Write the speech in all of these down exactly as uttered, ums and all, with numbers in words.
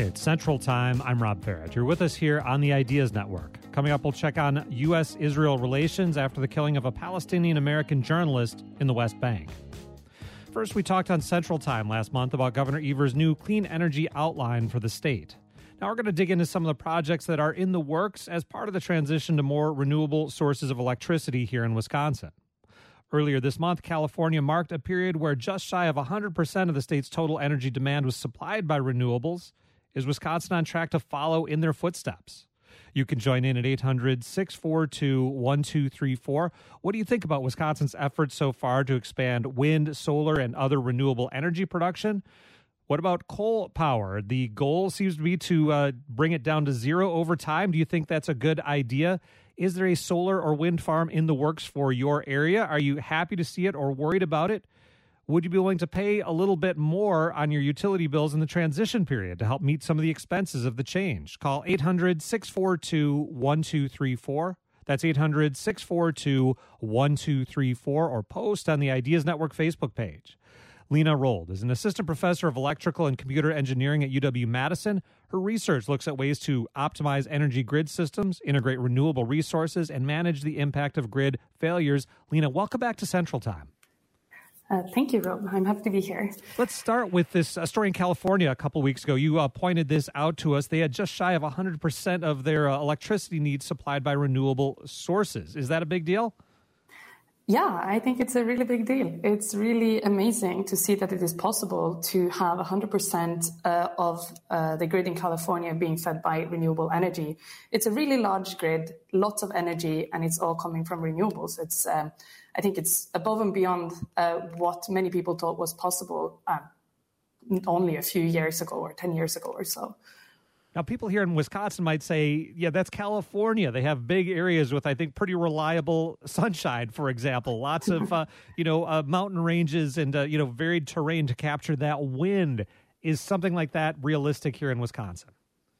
It's Central Time. I'm Rob Farrett. You're with us here on the Ideas Network. Coming up, we'll check on U S Israel relations after the killing of a Palestinian-American journalist in the West Bank. First, we talked on Central Time last month about Governor Evers' new clean energy outline for the state. Now we're going to dig into some of the projects that are in the works as part of the transition to more renewable sources of electricity here in Wisconsin. Earlier this month, California marked a period where just shy of one hundred percent of the state's total energy demand was supplied by renewables. Is Wisconsin on track to follow in their footsteps? You can join in at eight hundred, six four two, one two three four. What do you think about Wisconsin's efforts so far to expand wind, solar, and other renewable energy production? What about coal power? The goal seems to be to uh, bring it down to zero over time. Do you think that's a good idea? Is there a solar or wind farm in the works for your area? Are you happy to see it or worried about it? Would you be willing to pay a little bit more on your utility bills in the transition period to help meet some of the expenses of the change? Call eight hundred, six four two, one two three four. That's eight hundred, six four two, one two three four, or post on the Ideas Network Facebook page. Lena Rold is an assistant professor of electrical and computer engineering at U W-Madison. Her research looks at ways to optimize energy grid systems, integrate renewable resources, and manage the impact of grid failures. Lena, welcome back to Central Time. Uh, thank you, Rob. I'm happy to be here. Let's start with this uh, story in California a couple weeks ago. You uh, pointed this out to us. They had just shy of one hundred percent of their uh, electricity needs supplied by renewable sources. Is that a big deal? Yeah, I think it's a really big deal. It's really amazing to see that it is possible to have one hundred percent uh, of uh, the grid in California being fed by renewable energy. It's a really large grid, lots of energy, and it's all coming from renewables. It's, um, I think it's above and beyond uh, what many people thought was possible uh, only a few years ago or ten years ago or so. Now, people here in Wisconsin might say, yeah, that's California. They have big areas with, I think, pretty reliable sunshine, for example. Lots of, uh, you know, uh, mountain ranges and, uh, you know, varied terrain to capture that wind. Is something like that realistic here in Wisconsin?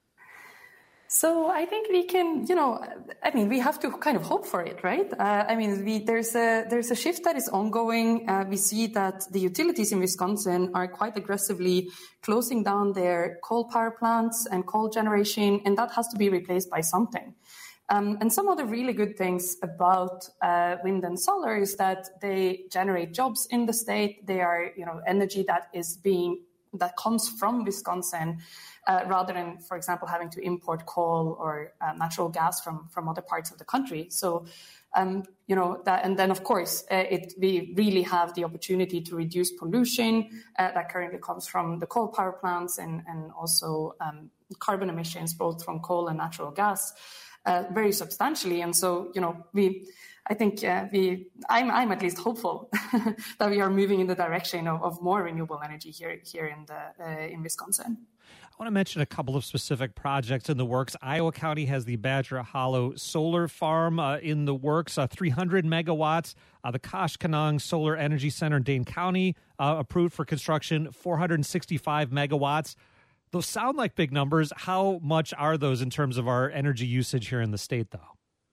So I think we can, you know, I mean, we have to kind of hope for it, right? Uh, I mean, we, there's a there's a shift that is ongoing. Uh, we see that the utilities in Wisconsin are quite aggressively closing down their coal power plants and coal generation, and that has to be replaced by something. Um, and some of the really good things about uh, wind and solar is that they generate jobs in the state. They are, you know, energy that is being that comes from Wisconsin. Uh, rather than, for example, having to import coal or uh, natural gas from, from other parts of the country. So, um, you know, that, and then, of course, uh, it, we really have the opportunity to reduce pollution uh, that currently comes from the coal power plants and, and also um, carbon emissions, both from coal and natural gas, uh, very substantially. And so, you know, we, I think uh, we, I'm, I'm at least hopeful that we are moving in the direction of, of more renewable energy here, here in the, uh, in Wisconsin. I want to mention a couple of specific projects in the works. Iowa County has the Badger Hollow Solar Farm uh, in the works, uh, three hundred megawatts. Uh, the Koshkonong Solar Energy Center in Dane County uh, approved for construction, four hundred sixty-five megawatts. Those sound like big numbers. How much are those in terms of our energy usage here in the state, though?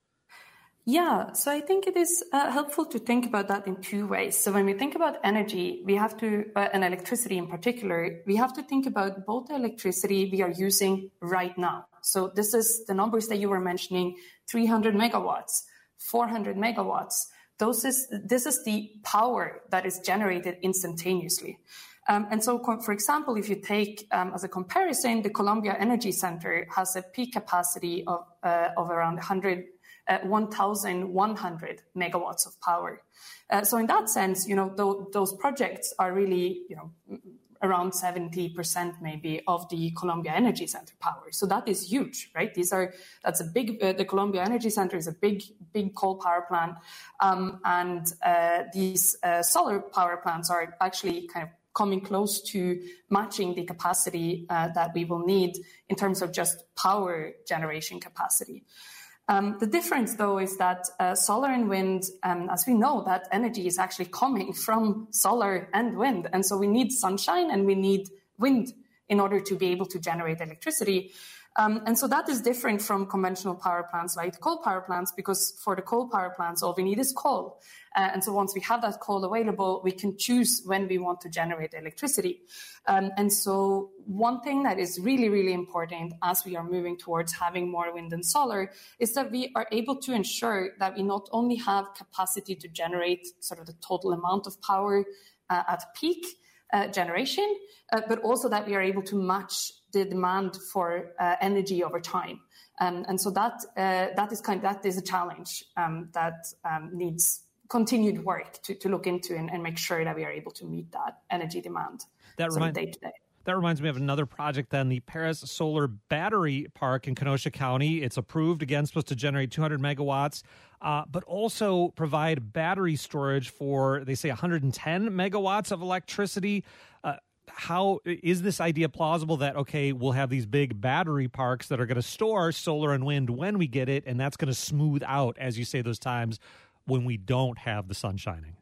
Yeah, so I think it is uh, helpful to think about that in two ways. So when we think about energy, we have to, uh, and electricity in particular, we have to think about both the electricity we are using right now. So this is the numbers that you were mentioning, three hundred megawatts, four hundred megawatts. Those is, this is the power that is generated instantaneously. Um, and so, for example, if you take um, as a comparison, the Columbia Energy Center has a peak capacity of, uh, of around one hundred Uh, one thousand one hundred megawatts of power. Uh, so in that sense, you know, th- those projects are really, you know, around seventy percent maybe of the Columbia Energy Center power. So that is huge, right? These are, that's a big, uh, the Columbia Energy Center is a big, big coal power plant. Um, and uh, these uh, solar power plants are actually kind of coming close to matching the capacity uh, that we will need in terms of just power generation capacity. Um, the difference, though, is that uh, solar and wind, um, as we know, that energy is actually coming from solar and wind. And so we need sunshine and we need wind in order to be able to generate electricity. Um, and so that is different from conventional power plants like coal power plants, because for the coal power plants, all we need is coal. Uh, and so once we have that coal available, we can choose when we want to generate electricity. Um, and so one thing that is really, really important as we are moving towards having more wind and solar is that we are able to ensure that we not only have capacity to generate sort of the total amount of power uh, at peak uh, generation, uh, but also that we are able to match the demand for uh, energy over time. Um, and so that uh, that is kind of, that is a challenge um, that um, needs continued work to, to look into and, and make sure that we are able to meet that energy demand that remind, day to day. That reminds me of another project then, the Paris Solar Battery Park in Kenosha County. It's approved, again, supposed to generate two hundred megawatts, uh, but also provide battery storage for, they say, one hundred ten megawatts of electricity. Uh, how is this idea plausible that, okay, we'll have these big battery parks that are going to store solar and wind when we get it, and that's going to smooth out, as you say, those times when we don't have the sun shining?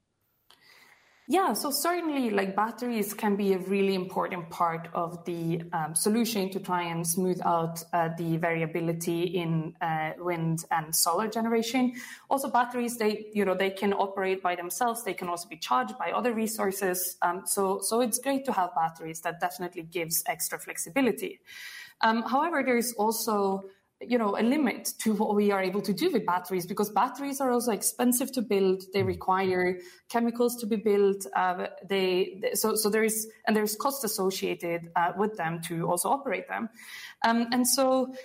Yeah, so certainly like batteries can be a really important part of the um, solution to try and smooth out uh, the variability in uh, wind and solar generation. Also batteries, they, you know, they can operate by themselves. They can also be charged by other resources. Um, so, so it's great to have batteries. That definitely gives extra flexibility. Um, however, there is also you know, a limit to what we are able to do with batteries, because batteries are also expensive to build. They require chemicals to be built. Uh, they, they so so there is and there's cost associated uh, with them to also operate them, um, and so.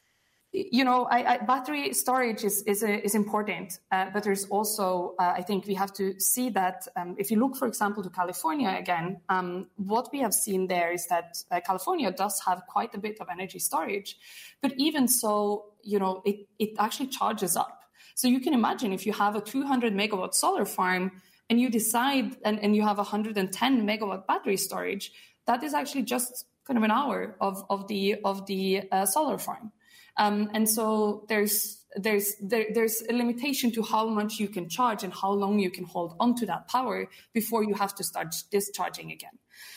You know, I, I, battery storage is is, a, is important, uh, but there's also, uh, I think we have to see that um, if you look, for example, to California again, um, what we have seen there is that uh, California does have quite a bit of energy storage, but even so, you know, it, it actually charges up. So you can imagine if you have a two hundred megawatt solar farm and you decide, and, and you have one hundred ten megawatt battery storage, that is actually just kind of an hour of, of the, of the uh, solar farm. Um, and so there's there's there, there's a limitation to how much you can charge and how long you can hold onto that power before you have to start discharging again.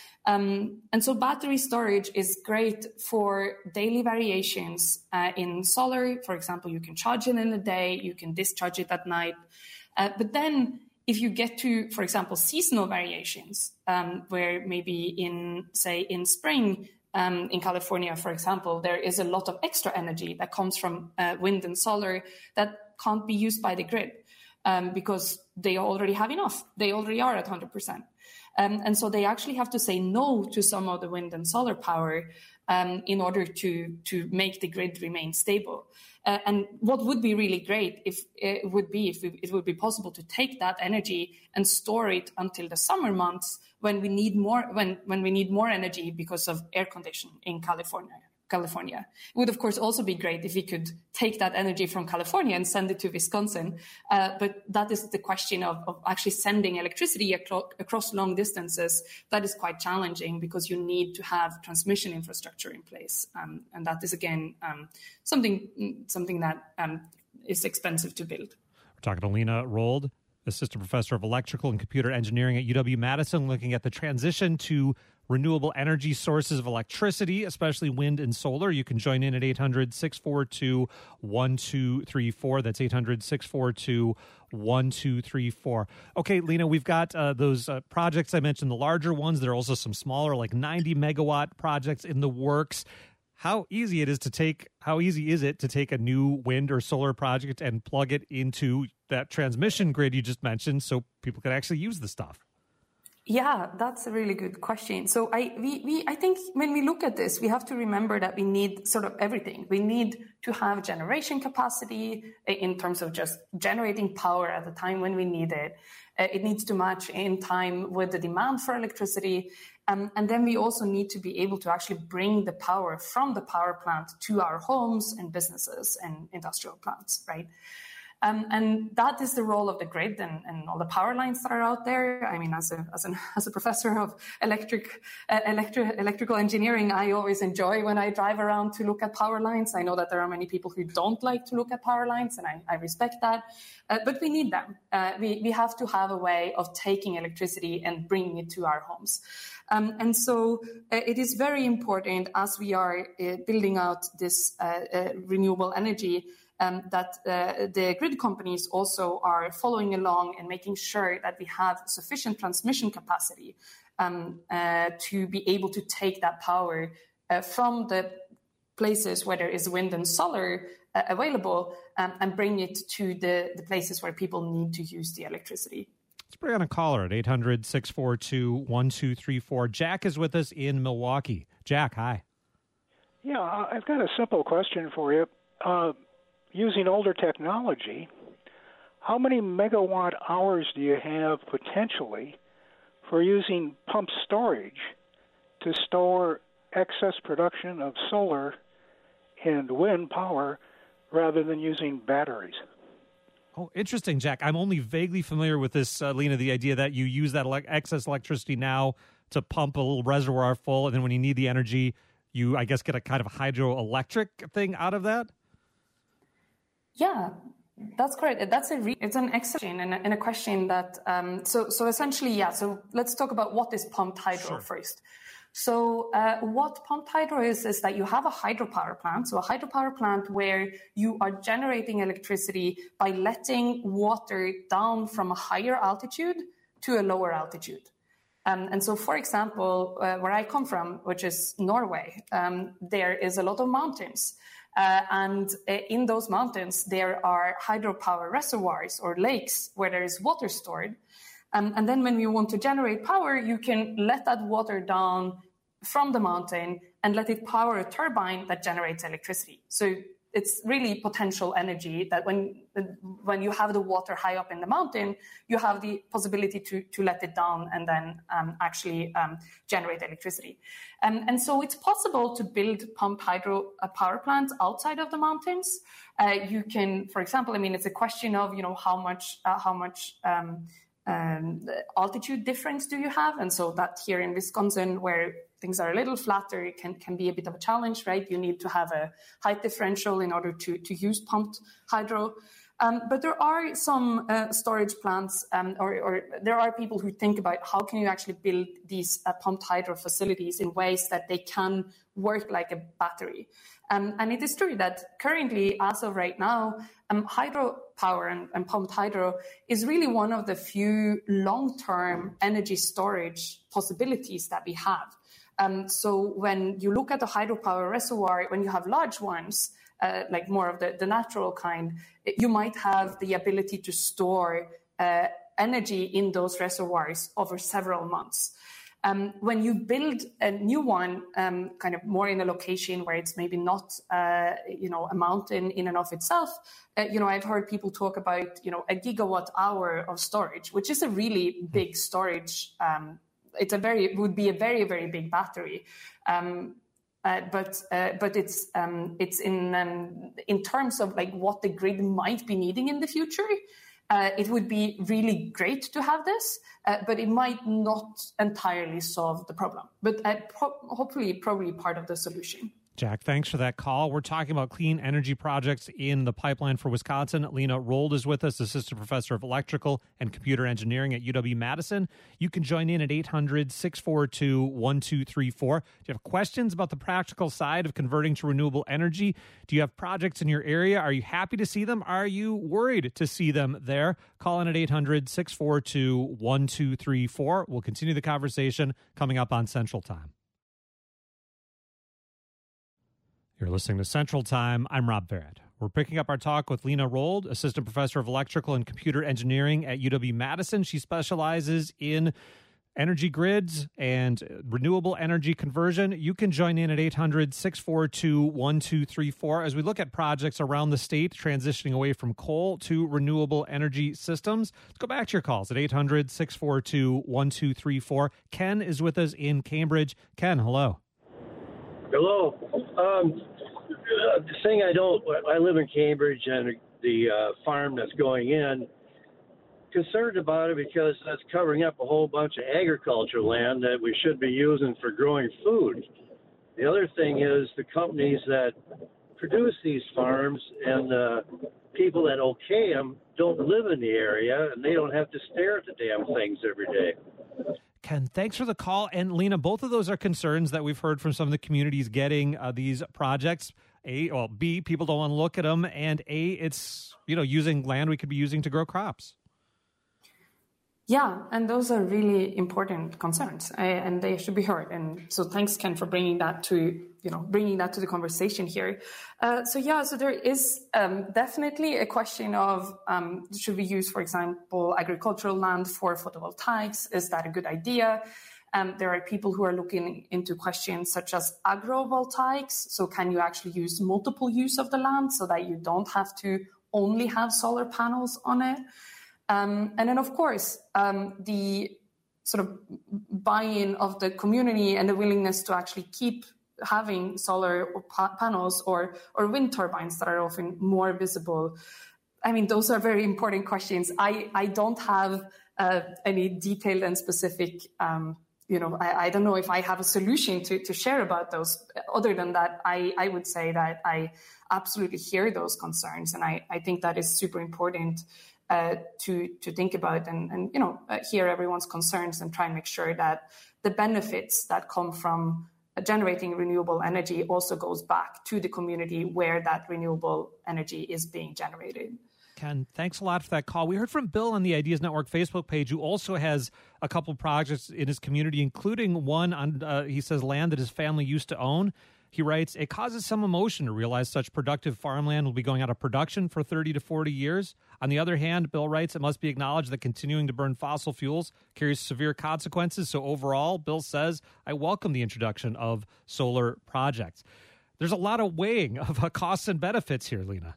Um, and so battery storage is great for daily variations uh, in solar. For example, you can charge it in the day, you can discharge it at night. Uh, but then if you get to, for example, seasonal variations, um, where maybe in, say, in spring, Um, in California, for example, there is a lot of extra energy that comes from uh, wind and solar that can't be used by the grid um, because they already have enough. They already are at one hundred percent. Um, and so they actually have to say no to some of the wind and solar power um, in order to, to make the grid remain stable. Uh, and what would be really great if it would be if it would be possible to take that energy and store it until the summer months when we need more when when we need more energy because of air conditioning in California. California. It would, of course, also be great if we could take that energy from California and send it to Wisconsin. Uh, but that is the question of, of actually sending electricity acro- across long distances. That is quite challenging because you need to have transmission infrastructure in place. Um, and that is, again, um, something something that um, is expensive to build. We're talking to Lena Rold, Assistant Professor of Electrical and Computer Engineering at U W-Madison, looking at the transition to renewable energy sources of electricity, especially wind and solar. You can join in at eight hundred, six four two, one two three four. That's eight hundred, six four two, one two three four. Okay, Lena, we've got uh, those uh, projects I mentioned, the larger ones. There are also some smaller, like ninety megawatt projects in the works. How easy it is to take, how easy is it to take a new wind or solar project and plug it into that transmission grid you just mentioned so people can actually use the stuff? Yeah, that's a really good question. So I we, we I think when we look at this, we have to remember that we need sort of everything. We need to have generation capacity in terms of just generating power at the time when we need it. Uh, it needs to match in time with the demand for electricity. Um, and then we also need to be able to actually bring the power from the power plant to our homes and businesses and industrial plants, right? Um, and that is the role of the grid and, and all the power lines that are out there. I mean, as a as, an, as a professor of electric uh, electri- electrical engineering, I always enjoy when I drive around to look at power lines. I know that there are many people who don't like to look at power lines, and I, I respect that. Uh, but we need them. Uh, we, we have to have a way of taking electricity and bringing it to our homes. Um, and so uh, it is very important as we are uh, building out this uh, uh, renewable energy um, that uh, the grid companies also are following along and making sure that we have sufficient transmission capacity um, uh, to be able to take that power uh, from the places where there is wind and solar uh, available um, and bring it to the, the places where people need to use the electricity. Let's bring on a caller at eight hundred, six four two, one two three four. Jack is with us in Milwaukee. Jack, hi. Yeah, I've got a simple question for you. Uh, using older technology, how many megawatt hours do you have potentially for using pump storage to store excess production of solar and wind power rather than using batteries? Oh, interesting, Jack. I'm only vaguely familiar with this, uh, Lena, the idea that you use that ele- excess electricity now to pump a little reservoir full, and then when you need the energy, you, I guess, get a kind of hydroelectric thing out of that? Yeah, that's correct. That's a re- it's an excellent and a, and a question that, um, so, so essentially, yeah, so let's talk about what is pumped hydro Sure. first. So uh, what pumped hydro is, is that you have a hydropower plant, so a hydropower plant where you are generating electricity by letting water down from a higher altitude to a lower altitude. Um, and so, for example, uh, where I come from, which is Norway, um, there is a lot of mountains. Uh, and uh, in those mountains, there are hydropower reservoirs or lakes where there is water stored. Um, and then when you want to generate power, you can let that water down from the mountain and let it power a turbine that generates electricity. So it's really potential energy that when when you have the water high up in the mountain, you have the possibility to, to let it down and then um, actually um, generate electricity. Um, and so it's possible to build pumped hydro uh, power plants outside of the mountains. Uh, you can, for example, I mean, it's a question of, you know, how much, uh, how much, um, Um, altitude difference do you have? And so that here in Wisconsin, where things are a little flatter, it can, can be a bit of a challenge, right? You need to have a height differential in order to, to use pumped hydro. Um, but there are some uh, storage plants, um, or, or there are people who think about how can you actually build these uh, pumped hydro facilities in ways that they can work like a battery. Um, and it is true that currently, as of right now, um, hydropower and, and pumped hydro is really one of the few long-term energy storage possibilities that we have. Um, so when you look at the hydropower reservoir, when you have large ones, uh, like more of the, the natural kind, you might have the ability to store uh, energy in those reservoirs over several months. Um, when you build a new one, um, kind of more in a location where it's maybe not, uh, you know, a mountain in and of itself, uh, you know, I've heard people talk about, you know, a gigawatt hour of storage, which is a really big storage. Um, it's a very, it would be a very, very big battery. Um, uh, but uh, but it's um, it's in um, in terms of like what the grid might be needing in the future. Uh, it would be really great to have this, uh, but it might not entirely solve the problem. But uh, pro- hopefully, probably part of the solution. Jack, thanks for that call. We're talking about clean energy projects in the pipeline for Wisconsin. Lena Rold is with us, Assistant Professor of Electrical and Computer Engineering at U W-Madison. You can join in at eight hundred, six four two, one two three four. Do you have questions about the practical side of converting to renewable energy? Do you have projects in your area? Are you happy to see them? Are you worried to see them there? Call in at eight hundred, six four two, one two three four. We'll continue the conversation coming up on Central Time. You're listening to Central Time. I'm Rob Barrett. We're picking up our talk with Lena Rold, Assistant Professor of Electrical and Computer Engineering at U W-Madison. She specializes in energy grids and renewable energy conversion. You can join in at eight hundred, six four two, one two three four as we look at projects around the state transitioning away from coal to renewable energy systems. Let's go back to your calls at eight hundred, six four two, one two three four. Ken is with us in Cambridge. Ken, hello. Hello. Um, the thing I don't, I live in Cambridge, and the uh, farm that's going in, concerned about it because that's covering up a whole bunch of agriculture land that we should be using for growing food. The other thing is the companies that produce these farms and the people that okay them don't live in the area, and they don't have to stare at the damn things every day. Ken, thanks for the call. And Lena, both of those are concerns that we've heard from some of the communities getting uh, these projects. A, well, B, people don't want to look at them, and A, it's, you know, using land we could be using to grow crops. Yeah, and those are really important concerns, uh, and they should be heard. And so, thanks, Ken, for bringing that to you know bringing that to the conversation here. Uh, so yeah, so there is um, definitely a question of um, should we use, for example, agricultural land for photovoltaics? Is that a good idea? Um, there are people who are looking into questions such as agrovoltaics. So, can you actually use multiple use of the land so that you don't have to only have solar panels on it? Um, and then, of course, um, the sort of buy-in of the community and the willingness to actually keep having solar or pa- panels or, or wind turbines that are often more visible. I mean, those are very important questions. I, I don't have uh, any detailed and specific, um, you know, I, I don't know if I have a solution to, to share about those. Other than that, I, I would say that I absolutely hear those concerns. And I, I think that is super important Uh, to to think about and, and you know uh, hear everyone's concerns and try and make sure that the benefits that come from uh, generating renewable energy also goes back to the community where that renewable energy is being generated. Ken, thanks a lot for that call. We heard from Bill on the Ideas Network Facebook page, who also has a couple projects in his community, including one on, uh, he says, land that his family used to own. He writes, it causes some emotion to realize such productive farmland will be going out of production for thirty to forty years. On the other hand, Bill writes, it must be acknowledged that continuing to burn fossil fuels carries severe consequences. So overall, Bill says, I welcome the introduction of solar projects. There's a lot of weighing of uh, costs and benefits here, Lena.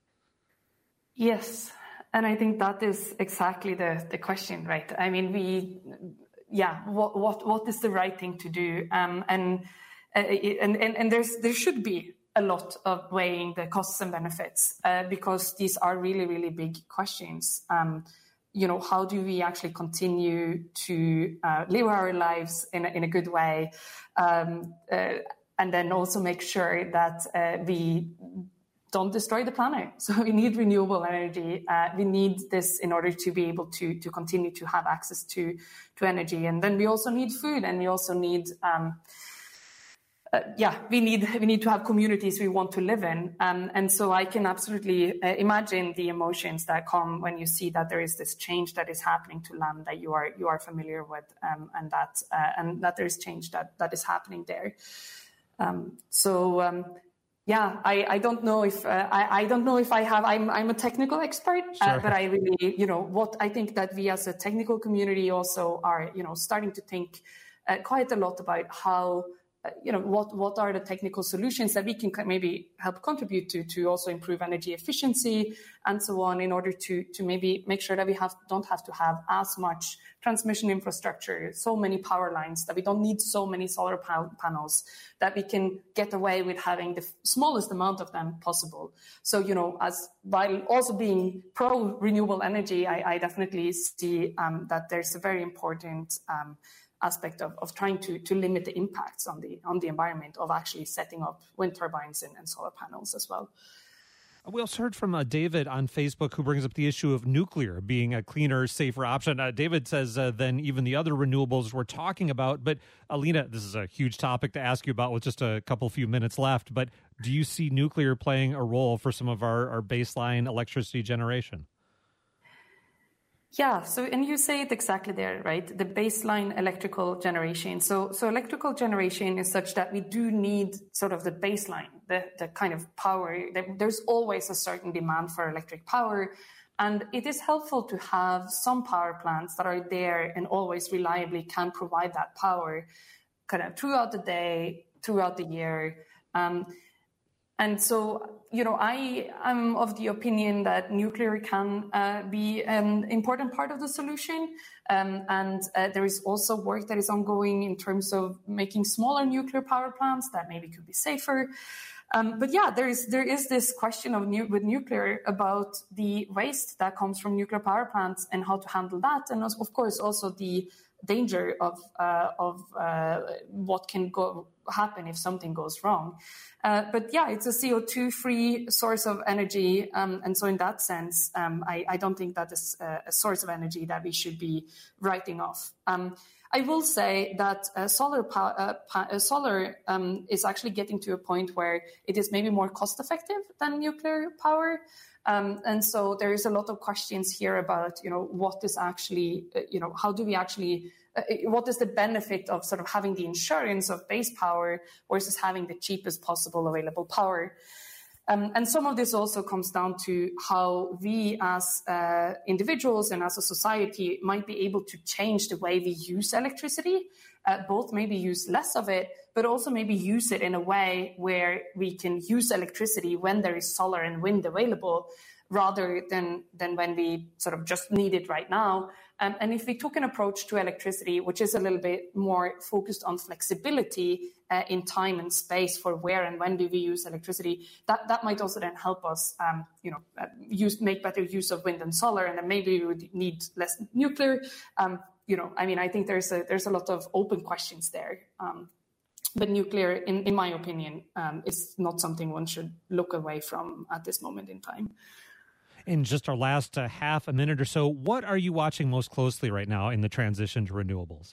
Yes, and I think that is exactly the, the question, right? I mean, we, yeah, what what what is the right thing to do? Um, and, uh, and and and there's there should be a lot of weighing the costs and benefits uh, because these are really really big questions. Um, you know, how do we actually continue to uh, live our lives in a, in a good way, um, uh, and then also make sure that uh, we don't destroy the planet. So we need renewable energy. Uh, we need this in order to be able to to continue to have access to to energy. And then we also need food, and we also need, um, uh, yeah, we need we need to have communities we want to live in. Um, and so I can absolutely uh, imagine the emotions that come when you see that there is this change that is happening to land that you are you are familiar with, um, and that uh, and that there is change that that is happening there. Um, so. Um, Yeah, I, I don't know if uh, I, I don't know if I have. I'm I'm a technical expert, sure. uh, but I really, you know, what I think that we as a technical community also are, you know, starting to think uh, quite a lot about how, uh, you know, what what are the technical solutions that we can maybe help contribute to to also improve energy efficiency and so on, in order to to maybe make sure that we have don't have to have as much transmission infrastructure, so many power lines, that we don't need so many solar pa- panels, that we can get away with having the f- smallest amount of them possible. So, you know, as while also being pro renewable energy, I, I definitely see um, that there's a very important um, aspect of, of trying to, to limit the impacts on the on the environment of actually setting up wind turbines and, and solar panels as well. We also heard from uh, David on Facebook, who brings up the issue of nuclear being a cleaner, safer option. Uh, David says uh, than even the other renewables we're talking about. But Alina, this is a huge topic to ask you about with just a couple few minutes left. But do you see nuclear playing a role for some of our, our baseline electricity generation? Yeah, so, and you say it exactly there, right? The baseline electrical generation. So, so electrical generation is such that we do need sort of the baseline, the, the kind of power. There's always a certain demand for electric power. And it is helpful to have some power plants that are there and always reliably can provide that power kind of throughout the day, throughout the year. Um, And so, you know, I am of the opinion that nuclear can uh, be an important part of the solution. Um, and uh, there is also work that is ongoing in terms of making smaller nuclear power plants that maybe could be safer. Um, but yeah, there is there is this question of nu- with nuclear about the waste that comes from nuclear power plants and how to handle that, and of course also the danger of uh, of uh, what can go happen if something goes wrong. Uh, but yeah, it's a C O two free source of energy, um, and so in that sense, um, I, I don't think that is a, a source of energy that we should be writing off. Um, I will say that uh, solar power, uh, pa- uh, solar um, is actually getting to a point where it is maybe more cost effective than nuclear power. Um, and so there is a lot of questions here about, you know, what is actually, uh, you know, how do we actually, uh, what is the benefit of sort of having the insurance of base power versus having the cheapest possible available power? Um, and some of this also comes down to how we as uh, individuals and as a society might be able to change the way we use electricity, uh, both maybe use less of it, but also maybe use it in a way where we can use electricity when there is solar and wind available, rather than, than when we sort of just need it right now. Um, and if we took an approach to electricity, which is a little bit more focused on flexibility uh, in time and space for where and when do we use electricity, that, that might also then help us, um, you know, uh, use make better use of wind and solar, and then maybe we would need less nuclear. Um, you know, I mean, I think there's a there's a lot of open questions there. Um, but nuclear, in, in my opinion, um, is not something one should look away from at this moment in time. In just our last uh, half a minute or so, what are you watching most closely right now in the transition to renewables?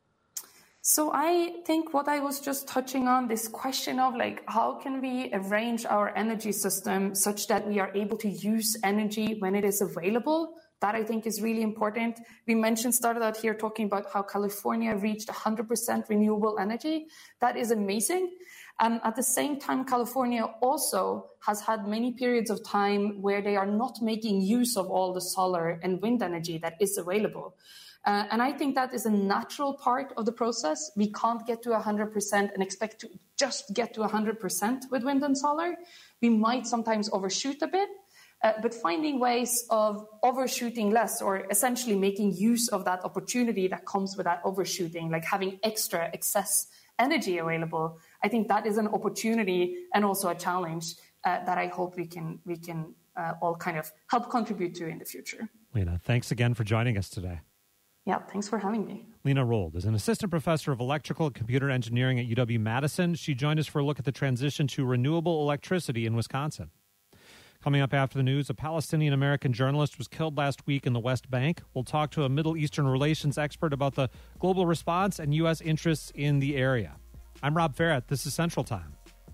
So I think what I was just touching on, this question of like, how can we arrange our energy system such that we are able to use energy when it is available? That I think is really important. We mentioned, started out here talking about how California reached one hundred percent renewable energy. That is amazing. Um, at the same time, California also has had many periods of time where they are not making use of all the solar and wind energy that is available. Uh, and I think that is a natural part of the process. We can't get to one hundred percent and expect to just get to one hundred percent with wind and solar. We might sometimes overshoot a bit, uh, but finding ways of overshooting less, or essentially making use of that opportunity that comes with that overshooting, like having extra excess energy available, I think that is an opportunity and also a challenge uh, that I hope we can we can uh, all kind of help contribute to in the future. Lena, thanks again for joining us today. Yeah, thanks for having me. Lena Rold is an assistant professor of electrical and computer engineering at U W-Madison. She joined us for a look at the transition to renewable electricity in Wisconsin. Coming up after the news, a Palestinian-American journalist was killed last week in the West Bank. We'll talk to a Middle Eastern relations expert about the global response and U S interests in the area. I'm Rob Farrett. This is Central Time.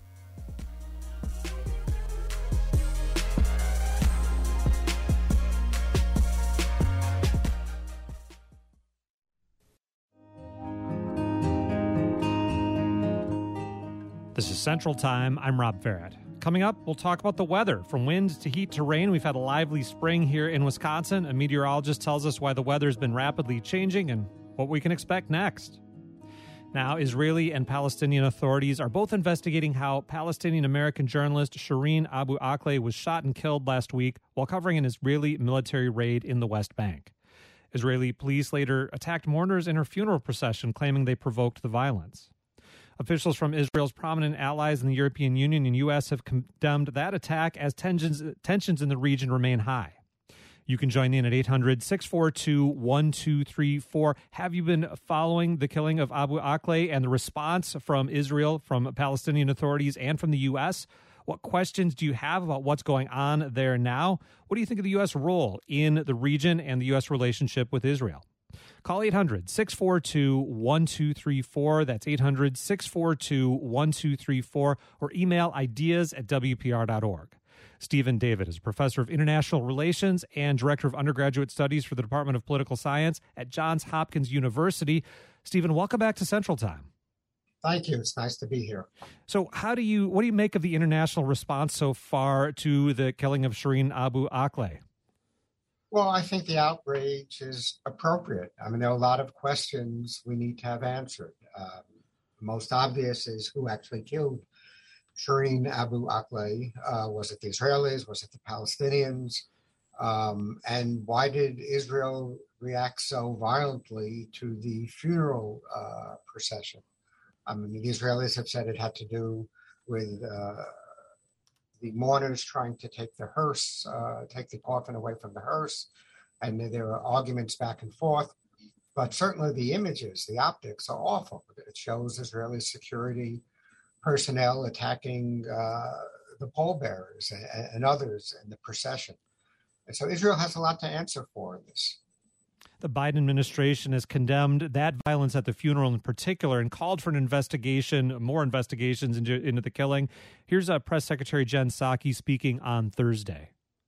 This is Central Time. I'm Rob Farrett. Coming up, we'll talk about the weather. From wind to heat to rain, we've had a lively spring here in Wisconsin. A meteorologist tells us why the weather's been rapidly changing and what we can expect next. Now, Israeli and Palestinian authorities are both investigating how Palestinian-American journalist Shireen Abu Akleh was shot and killed last week while covering an Israeli military raid in the West Bank. Israeli police later attacked mourners in her funeral procession, claiming they provoked the violence. Officials from Israel's prominent allies in the European Union and U S have condemned that attack as tensions, tensions in the region remain high. You can join in at eight hundred, six four two, one two three four. Have you been following the killing of Abu Akleh and the response from Israel, from Palestinian authorities, and from the U S? What questions do you have about what's going on there now? What do you think of the U S role in the region and the U S relationship with Israel? Call eight hundred, six four two, one two three four. That's eight hundred, six four two, one two three four. Or email ideas at w p r dot org. Stephen David is a professor of international relations and director of undergraduate studies for the Department of Political Science at Johns Hopkins University. Stephen, welcome back to Central Time. Thank you. It's nice to be here. So how do you, what do you make of the international response so far to the killing of Shireen Abu Akleh? Well, I think the outrage is appropriate. I mean, there are a lot of questions we need to have answered. Um, the most obvious is who actually killed Shireen Abu Akleh? Uh, was it the Israelis? Was it the Palestinians? Um, and why did Israel react so violently to the funeral uh, procession? I mean, the Israelis have said it had to do with uh, the mourners trying to take the hearse, uh, take the coffin away from the hearse, and there were arguments back and forth. But certainly the images, the optics are awful. It shows Israeli security personnel attacking uh, the pallbearers and, and others in the procession. And so Israel has a lot to answer for in this. The Biden administration has condemned that violence at the funeral in particular and called for an investigation, more investigations into, into the killing. Here's uh, Press Secretary Jen Psaki speaking on Thursday.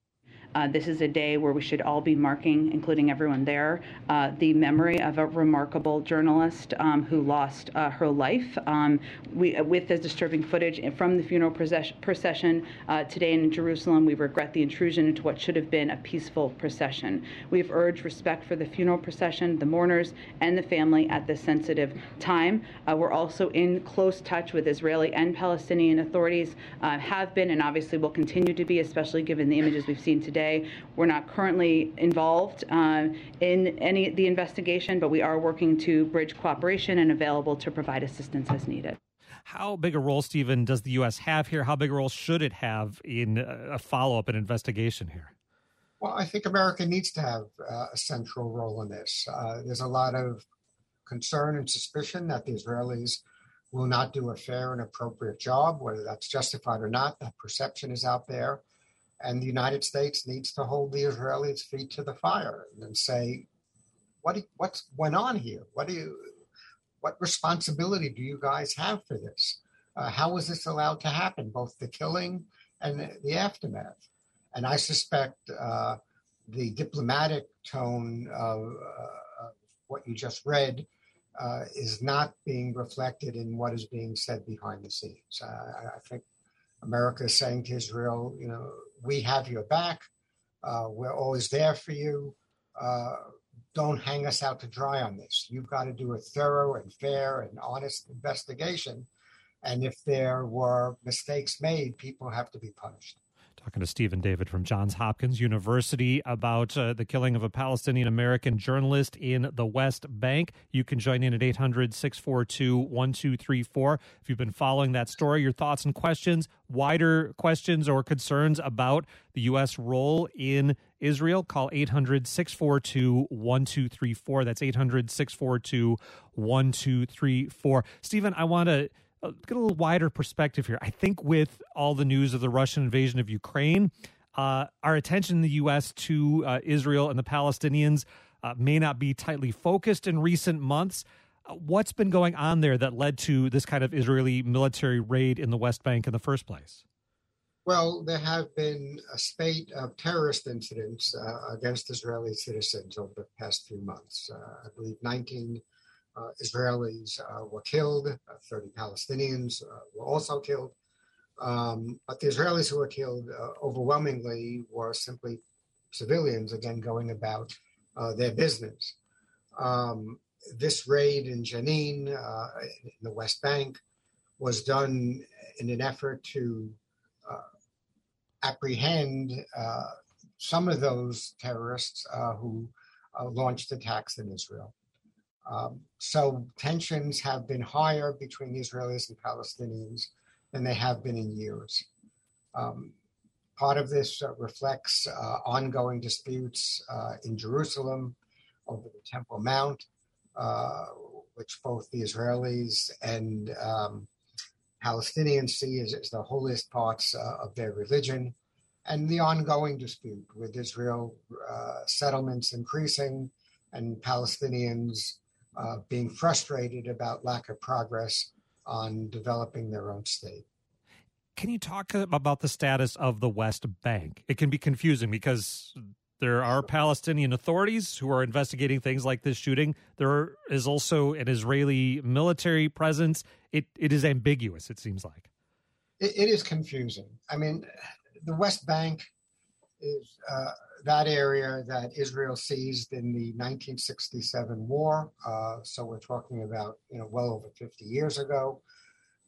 Uh, this is a day where we should all be marking, including everyone there, uh, the memory of a remarkable journalist um, who lost uh, her life. Um, we, with the disturbing footage from the funeral procession uh, today in Jerusalem, we regret the intrusion into what should have been a peaceful procession. We've urged respect for the funeral procession, the mourners, and the family at this sensitive time. Uh, we're also in close touch with Israeli and Palestinian authorities, uh, have been and obviously will continue to be, especially given the images we've seen today. We're not currently involved uh, in any of the investigation, but we are working to bridge cooperation and available to provide assistance as needed. How big a role, Stephen, does the U S have here? How big a role should it have in a follow-up and investigation here? Well, I think America needs to have uh, a central role in this. Uh, there's a lot of concern and suspicion that the Israelis will not do a fair and appropriate job, whether that's justified or not. That perception is out there. And the United States needs to hold the Israelis' feet to the fire and say, what do, what's went on here? What do you, what responsibility do you guys have for this? Uh, how was this allowed to happen, both the killing and the, the aftermath? And I suspect uh, the diplomatic tone of, uh, of what you just read uh, is not being reflected in what is being said behind the scenes. Uh, I think America is saying to Israel, you know, we have your back. Uh, we're always there for you. Uh, don't hang us out to dry on this. You've got to do a thorough and fair and honest investigation. And if there were mistakes made, people have to be punished. Talking to Stephen David from Johns Hopkins University about uh, the killing of a Palestinian-American journalist in the West Bank. You can join in at eight hundred, six four two, one two three four. If you've been following that story, your thoughts and questions, wider questions or concerns about the U S role in Israel, call eight hundred, six four two, one two three four. That's eight hundred, six four two, one two three four. Stephen, I want to get a little wider perspective here. I think with all the news of the Russian invasion of Ukraine, uh, our attention in the U S to uh, Israel and the Palestinians uh, may not be tightly focused in recent months. Uh, what's been going on there that led to this kind of Israeli military raid in the West Bank in the first place? Well, there have been a spate of terrorist incidents uh, against Israeli citizens over the past few months. Uh, I believe nineteen Uh, Israelis uh, were killed, uh, thirty Palestinians uh, were also killed. Um, but the Israelis who were killed uh, overwhelmingly were simply civilians, again, going about uh, their business. Um, this raid in Jenin, uh, in the West Bank, was done in an effort to uh, apprehend uh, some of those terrorists uh, who uh, launched attacks in Israel. Um, so tensions have been higher between the Israelis and Palestinians than they have been in years. Um, part of this uh, reflects uh, ongoing disputes uh, in Jerusalem over the Temple Mount, uh, which both the Israelis and um, Palestinians see as, as the holiest parts uh, of their religion, and the ongoing dispute with Israel uh, settlements increasing and Palestinians Uh, being frustrated about lack of progress on developing their own state. Can you talk about the status of the West Bank? It can be confusing because there are Palestinian authorities who are investigating things like this shooting. There is also an Israeli military presence. It It is ambiguous, it seems like. It, it is confusing. I mean, the West Bank is uh, that area that Israel seized in the nineteen sixty-seven war. Uh, so we're talking about, you know, well over fifty years ago.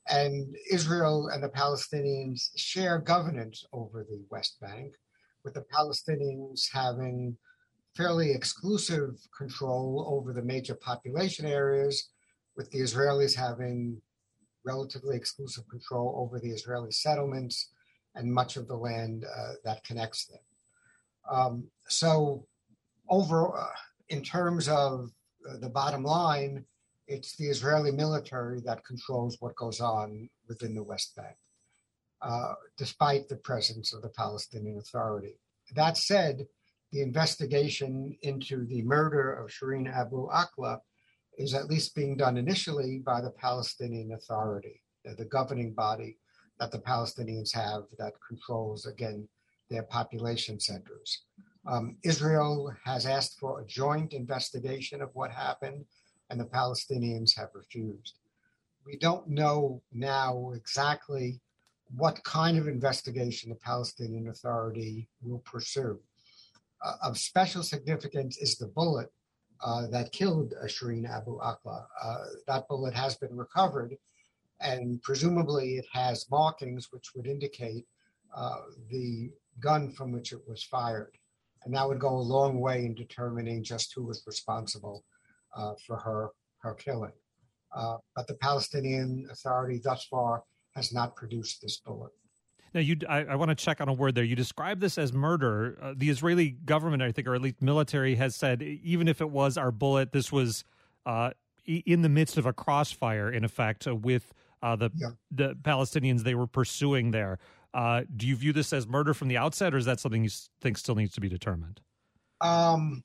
And Israel and the Palestinians share governance over the West Bank, with the Palestinians having fairly exclusive control over the major population areas, with the Israelis having relatively exclusive control over the Israeli settlements and much of the land uh, that connects them. Um, so over, uh, in terms of uh, the bottom line, it's the Israeli military that controls what goes on within the West Bank, uh, despite the presence of the Palestinian Authority. That said, the investigation into the murder of Shireen Abu Akleh is at least being done initially by the Palestinian Authority, the governing body that the Palestinians have that controls, again, their population centers. Um, Israel has asked for a joint investigation of what happened, and the Palestinians have refused. We don't know now exactly what kind of investigation the Palestinian Authority will pursue. Uh, of special significance is the bullet uh, that killed uh, Shireen Abu Akleh. Uh, that bullet has been recovered, and presumably it has markings which would indicate uh, the gun from which it was fired. And that would go a long way in determining just who was responsible uh, for her, her killing. Uh, but the Palestinian Authority thus far has not produced this bullet. Now, you, I, I want to check on a word there. You describe this as murder. Uh, the Israeli government, I think, or at least military, has said even if it was our bullet, this was uh, in the midst of a crossfire, in effect, uh, with uh, the yeah. the Palestinians they were pursuing there. Uh, do you view this as murder from the outset, or is that something you think still needs to be determined? Um,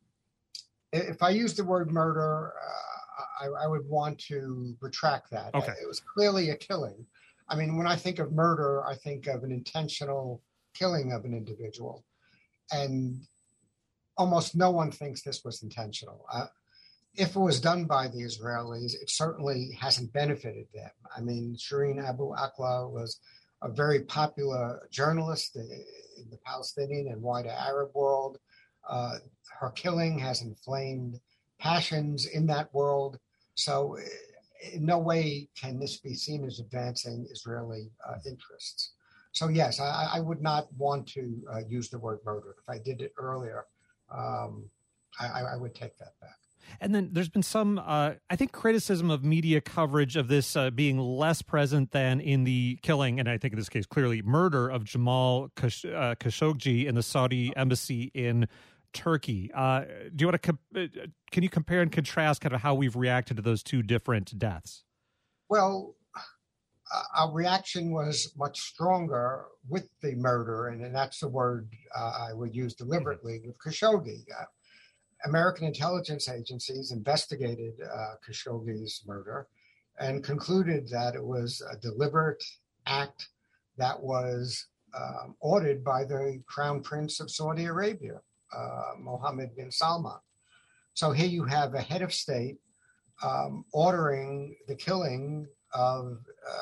if I use the word murder, uh, I, I would want to retract that. Okay. It was clearly a killing. I mean, when I think of murder, I think of an intentional killing of an individual. And almost no one thinks this was intentional. Uh, if it was done by the Israelis, it certainly hasn't benefited them. I mean, Shireen Abu Akleh was a very popular journalist in the Palestinian and wider Arab world. Uh, her killing has inflamed passions in that world. So in no way can this be seen as advancing Israeli uh, interests. So yes, I, I would not want to uh, use the word murder. If I did it earlier, um, I, I would take that back. And then there's been some, uh, I think, criticism of media coverage of this uh, being less present than in the killing, and I think in this case, clearly murder of Jamal Kash- uh, Khashoggi in the Saudi embassy in Turkey. Uh, do you want to, com- can you compare and contrast kind of how we've reacted to those two different deaths? Well, uh, our reaction was much stronger with the murder, and, and that's the word uh, I would use deliberately, mm-hmm. with Khashoggi. Uh, American intelligence agencies investigated uh, Khashoggi's murder and concluded that it was a deliberate act that was um, ordered by the Crown Prince of Saudi Arabia, uh, Mohammed bin Salman. So here you have a head of state um, ordering the killing of,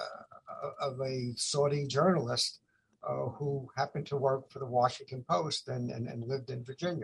uh, of a Saudi journalist uh, who happened to work for the Washington Post and, and, and lived in Virginia.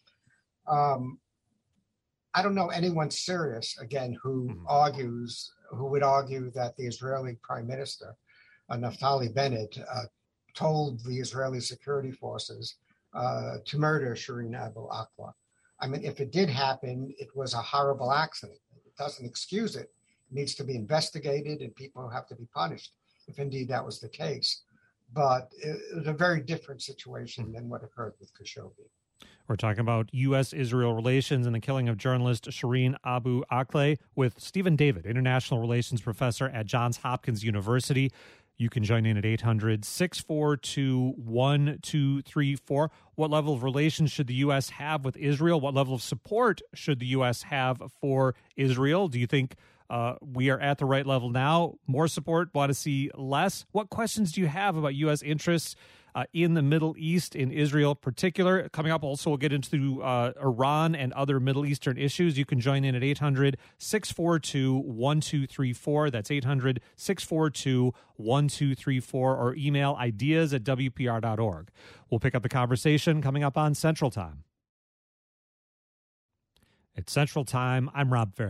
Um, I don't know anyone serious, again, who mm-hmm. argues, who would argue that the Israeli Prime Minister, uh, Naftali Bennett, uh, told the Israeli security forces uh, to murder Shireen Abu Akleh. I mean, if it did happen, it was a horrible accident. It doesn't excuse it. It needs to be investigated and people have to be punished, if indeed that was the case. But it was a very different situation than what occurred with Khashoggi. We're talking about U S Israel relations and the killing of journalist Shireen Abu Akleh with Stephen David, international relations professor at Johns Hopkins University. You can join in at eight hundred, six four two, one two three four. What level of relations should the U S have with Israel? What level of support should the U S have for Israel? Do you think uh, we are at the right level now? More support? Want to see less? What questions do you have about U S interests Uh, in the Middle East, in Israel in particular? Coming up, also, we'll get into uh, Iran and other Middle Eastern issues. You can join in at eight hundred, six four two, one two three four. That's eight hundred, six four two, one two three four, or email ideas at W P R dot org. We'll pick up the conversation coming up on Central Time. It's Central Time. I'm Rob Farrett.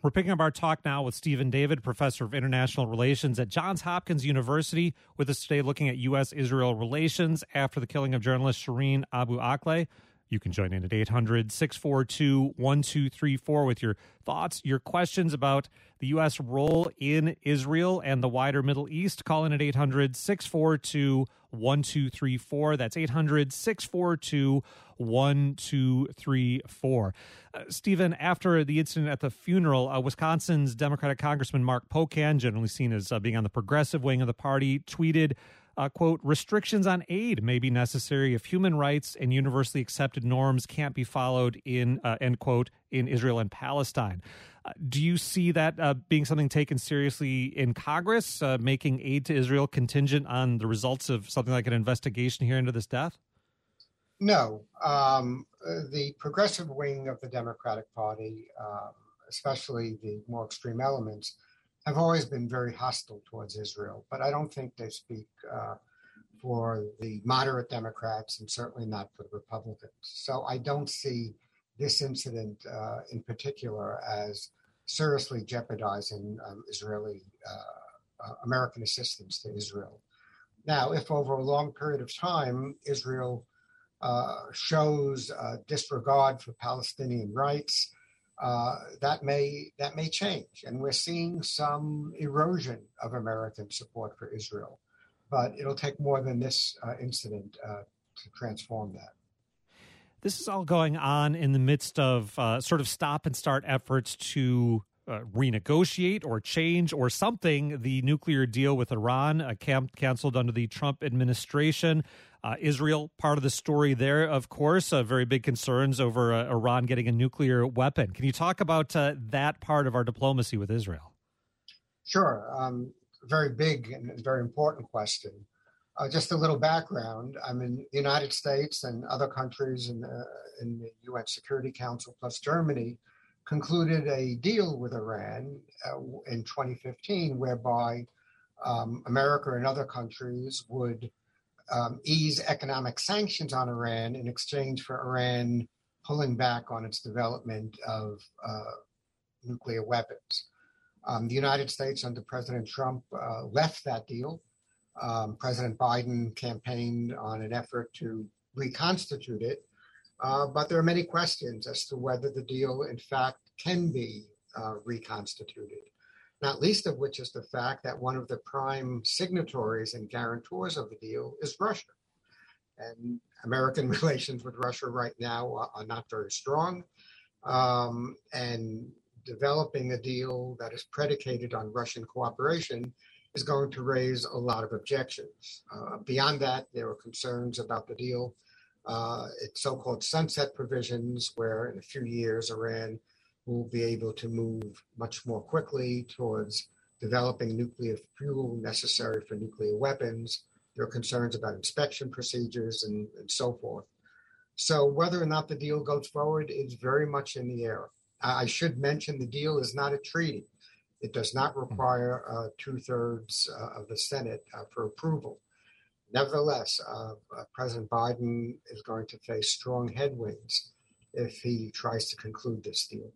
We're picking up our talk now with Stephen David, professor of international relations at Johns Hopkins University, with us today looking at U S Israel relations after the killing of journalist Shireen Abu Akleh. You can join in at eight hundred, six four two, one two three four with your thoughts, your questions about the U S role in Israel and the wider Middle East. Call in at eight hundred, six four two, one two three four. That's eight hundred, six four two, one two three four. Uh, Stephen, after the incident at the funeral, uh, Wisconsin's Democratic Congressman Mark Pocan, generally seen as uh, being on the progressive wing of the party, tweeted, Uh, quote, restrictions on aid may be necessary if human rights and universally accepted norms can't be followed in, uh, end quote, in Israel and Palestine. Uh, do you see that uh, being something taken seriously in Congress, uh, making aid to Israel contingent on the results of something like an investigation here into this death? No. Um, the progressive wing of the Democratic Party, um, especially the more extreme elements, have always been very hostile towards Israel, but I don't think they speak uh, for the moderate Democrats and certainly not for the Republicans. So I don't see this incident uh, in particular as seriously jeopardizing um, Israeli, uh, uh, American assistance to Israel. Now, if over a long period of time, Israel uh, shows uh, disregard for Palestinian rights, Uh, that may that may change, and we're seeing some erosion of American support for Israel, but it'll take more than this uh, incident uh, to transform that. This is all going on in the midst of uh, sort of stop and start efforts to uh, renegotiate or change or something the nuclear deal with Iran, uh, camp- canceled under the Trump administration. Uh, Israel, part of the story there, of course, uh, very big concerns over uh, Iran getting a nuclear weapon. Can you talk about uh, that part of our diplomacy with Israel? Sure. Um, very big and very important question. Uh, just a little background. I mean, the United States and other countries in the, in the U N Security Council plus Germany concluded a deal with Iran uh, in twenty fifteen whereby um, America and other countries would Um, ease economic sanctions on Iran in exchange for Iran pulling back on its development of uh, nuclear weapons. Um, the United States under President Trump uh, left that deal. Um, President Biden campaigned on an effort to reconstitute it, uh, but there are many questions as to whether the deal, in fact, can be uh, reconstituted. Not least of which is the fact that one of the prime signatories and guarantors of the deal is Russia. And American relations with Russia right now are, are not very strong. Um, and developing a deal that is predicated on Russian cooperation is going to raise a lot of objections. Uh, beyond that, there are concerns about the deal, uh, its so-called sunset provisions, where in a few years Iran will be able to move much more quickly towards developing nuclear fuel necessary for nuclear weapons. There are concerns about inspection procedures and, and so forth. So whether or not the deal goes forward is very much in the air. I should mention the deal is not a treaty. It does not require uh, two-thirds uh, of the Senate uh, for approval. Nevertheless, uh, uh, President Biden is going to face strong headwinds if he tries to conclude this deal.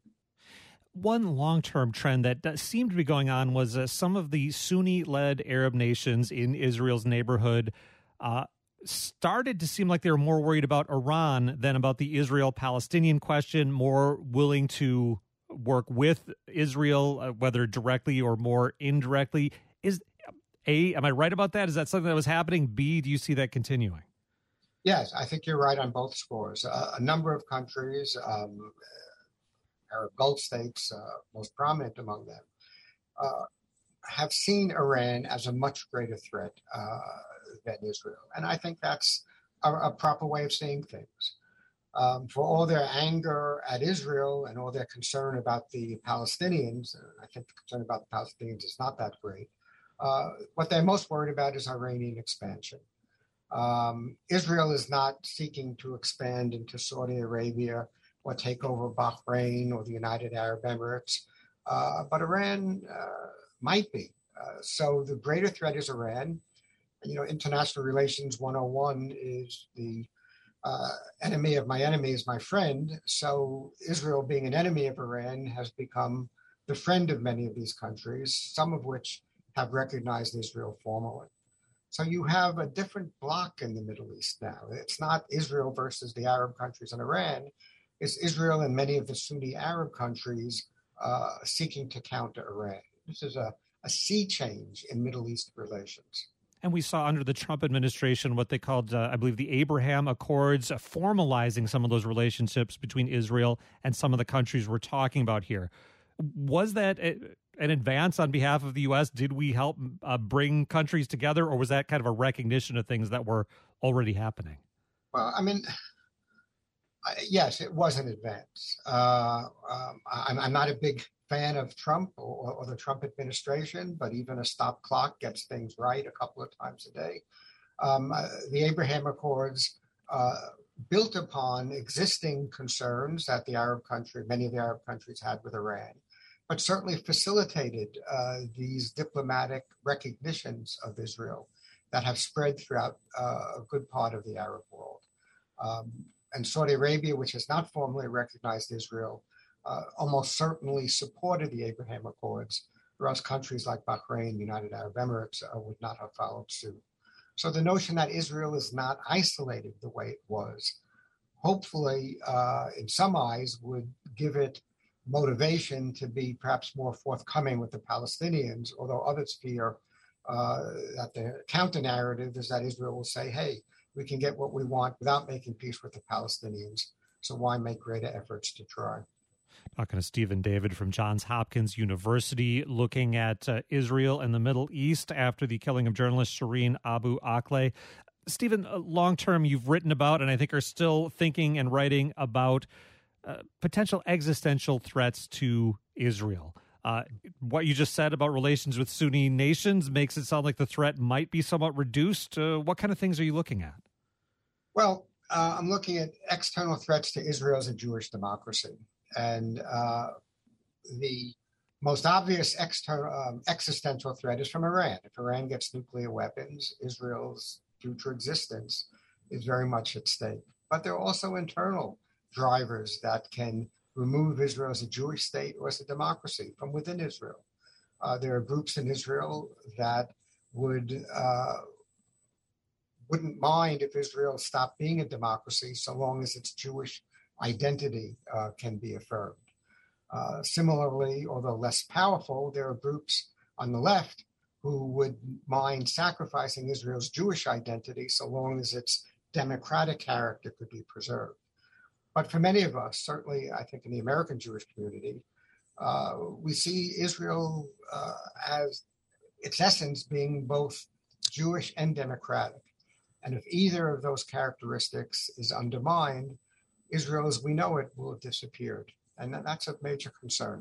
One long-term trend that seemed to be going on was uh, some of the Sunni-led Arab nations in Israel's neighborhood uh, started to seem like they were more worried about Iran than about the Israel-Palestinian question, more willing to work with Israel, uh, whether directly or more indirectly. Is A, am I right about that? Is that something that was happening? B, do you see that continuing? Yes, I think you're right on both scores. Uh, a number of countries, um, Arab Gulf states, uh, most prominent among them, uh, have seen Iran as a much greater threat uh, than Israel. And I think that's a, a proper way of seeing things. Um, for all their anger at Israel and all their concern about the Palestinians, and I think the concern about the Palestinians is not that great, uh, what they're most worried about is Iranian expansion. Um, Israel is not seeking to expand into Saudi Arabia or take over Bahrain or the United Arab Emirates, uh, but Iran uh, might be. Uh, so the greater threat is Iran. You know, international relations one oh one is the uh, enemy of my enemy is my friend. So Israel being an enemy of Iran has become the friend of many of these countries, some of which have recognized Israel formally. So you have a different bloc in the Middle East now. It's not Israel versus the Arab countries and Iran. It's Israel and many of the Sunni Arab countries uh, seeking to counter Iran. This is a, a sea change in Middle East relations. And we saw under the Trump administration what they called, uh, I believe, the Abraham Accords, uh, formalizing some of those relationships between Israel and some of the countries we're talking about here. Was that a, an advance on behalf of the U S? Did we help uh, bring countries together, or was that kind of a recognition of things that were already happening? Well, I mean, yes, it was an advance. Uh, um, I'm, I'm not a big fan of Trump or, or the Trump administration, but even a stop clock gets things right a couple of times a day. Um, uh, the Abraham Accords uh, built upon existing concerns that the Arab country, many of the Arab countries had with Iran, but certainly facilitated uh, these diplomatic recognitions of Israel that have spread throughout uh, a good part of the Arab world. Um, and Saudi Arabia, which has not formally recognized Israel, Uh, almost certainly supported the Abraham Accords, or else countries like Bahrain, United Arab Emirates uh, would not have followed suit. So the notion that Israel is not isolated the way it was, hopefully, uh, in some eyes, would give it motivation to be perhaps more forthcoming with the Palestinians, although others fear uh, that the counter-narrative is that Israel will say, hey, we can get what we want without making peace with the Palestinians, so why make greater efforts to try? Talking to Stephen David from Johns Hopkins University, looking at uh, Israel and the Middle East after the killing of journalist Shireen Abu Akleh. Stephen, uh, long-term, you've written about and I think are still thinking and writing about uh, potential existential threats to Israel. Uh, what you just said about relations with Sunni nations makes it sound like the threat might be somewhat reduced. Uh, what kind of things are you looking at? Well, uh, I'm looking at external threats to Israel as a Jewish democracy. And uh, the most obvious exter- um, existential threat is from Iran. If Iran gets nuclear weapons, Israel's future existence is very much at stake. But there are also internal drivers that can remove Israel as a Jewish state or as a democracy from within Israel. Uh, there are groups in Israel that would, uh, wouldn't mind if Israel stopped being a democracy so long as its Jewish identity uh, can be affirmed. Uh, similarly, although less powerful, there are groups on the left who would mind sacrificing Israel's Jewish identity so long as its democratic character could be preserved. But for many of us, certainly I think in the American Jewish community, uh, we see Israel uh, as its essence being both Jewish and democratic. And if either of those characteristics is undermined, Israel as we know it will have disappeared. And that's a major concern.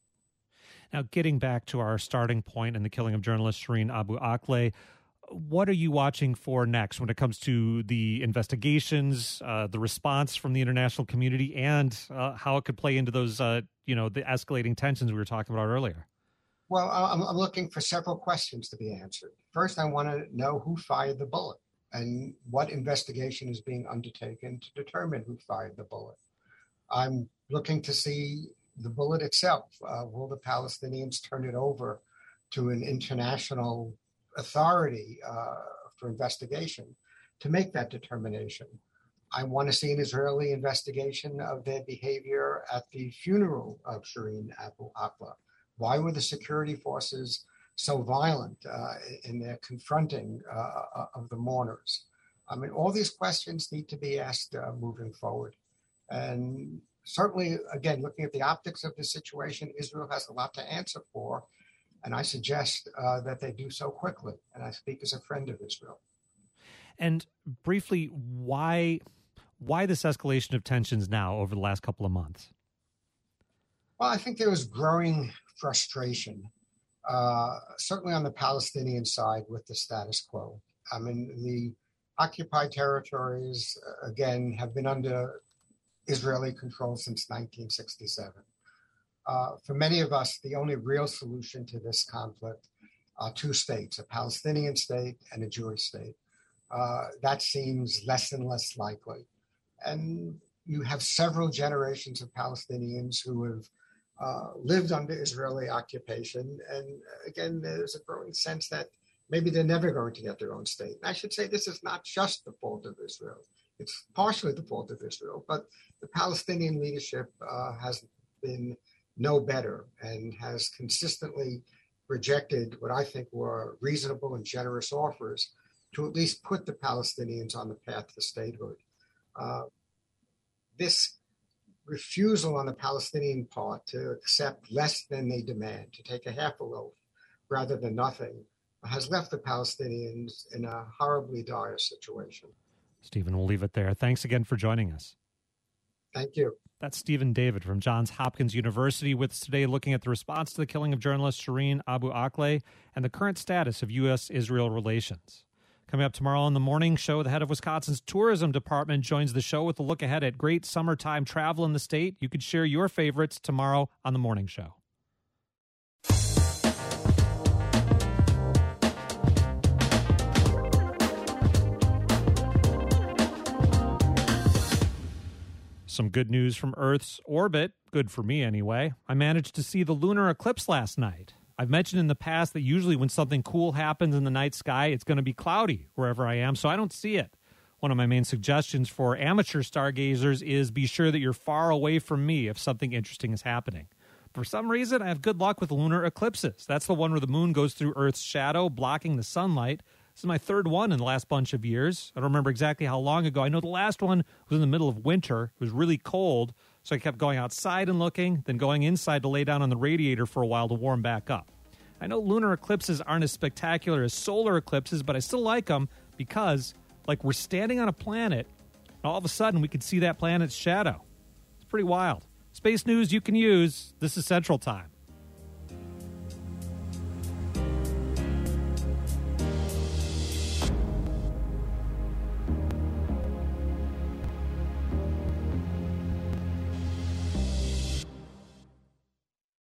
Now, getting back to our starting point in the killing of journalist Shireen Abu Akleh, what are you watching for next when it comes to the investigations, uh, the response from the international community, and uh, how it could play into those, uh, you know, the escalating tensions we were talking about earlier? Well, I'm, I'm looking for several questions to be answered. First, I want to know who fired the bullet and what investigation is being undertaken to determine who fired the bullet. I'm looking to see the bullet itself. Uh, will the Palestinians turn it over to an international authority uh, for investigation to make that determination? I want to see an Israeli investigation of their behavior at the funeral of Shireen Abu Akleh. Why were the security forces so violent uh, in their confronting uh, of the mourners? I mean, all these questions need to be asked uh, moving forward. And certainly, again, looking at the optics of the situation, Israel has a lot to answer for. And I suggest uh, that they do so quickly. And I speak as a friend of Israel. And briefly, why, why this escalation of tensions now over the last couple of months? Well, I think there was growing frustration, uh, certainly on the Palestinian side with the status quo. I mean, the occupied territories, uh, again, have been under Israeli control since nineteen sixty-seven. Uh, for many of us, the only real solution to this conflict are two states, a Palestinian state and a Jewish state. Uh, that seems less and less likely. And you have several generations of Palestinians who have uh, lived under Israeli occupation. And again, there's a growing sense that maybe they're never going to get their own state. And I should say this is not just the fault of Israel. It's partially the fault of Israel, but the Palestinian leadership uh, has been no better and has consistently rejected what I think were reasonable and generous offers to at least put the Palestinians on the path to statehood. Uh, this refusal on the Palestinian part to accept less than they demand, to take a half a loaf rather than nothing, has left the Palestinians in a horribly dire situation. Stephen, we'll leave it there. Thanks again for joining us. Thank you. That's Stephen David from Johns Hopkins University with us today, looking at the response to the killing of journalist Shireen Abu Akleh and the current status of U S Israel relations. Coming up tomorrow on the morning show, the head of Wisconsin's tourism department joins the show with a look ahead at great summertime travel in the state. You could share your favorites tomorrow on the morning show. Some good news from Earth's orbit, good for me anyway. I managed to see the lunar eclipse last night. I've mentioned in the past that usually when something cool happens in the night sky, it's going to be cloudy wherever I am, so I don't see it. One of my main suggestions for amateur stargazers is be sure that you're far away from me if something interesting is happening. For some reason, I have good luck with lunar eclipses. That's the one where the moon goes through Earth's shadow, blocking the sunlight. This is my third one in the last bunch of years. I don't remember exactly how long ago. I know the last one was in the middle of winter. It was really cold, so I kept going outside and looking, then going inside to lay down on the radiator for a while to warm back up. I know lunar eclipses aren't as spectacular as solar eclipses, but I still like them because, like, we're standing on a planet, and all of a sudden we can see that planet's shadow. It's pretty wild. Space news you can use. This is Central Time.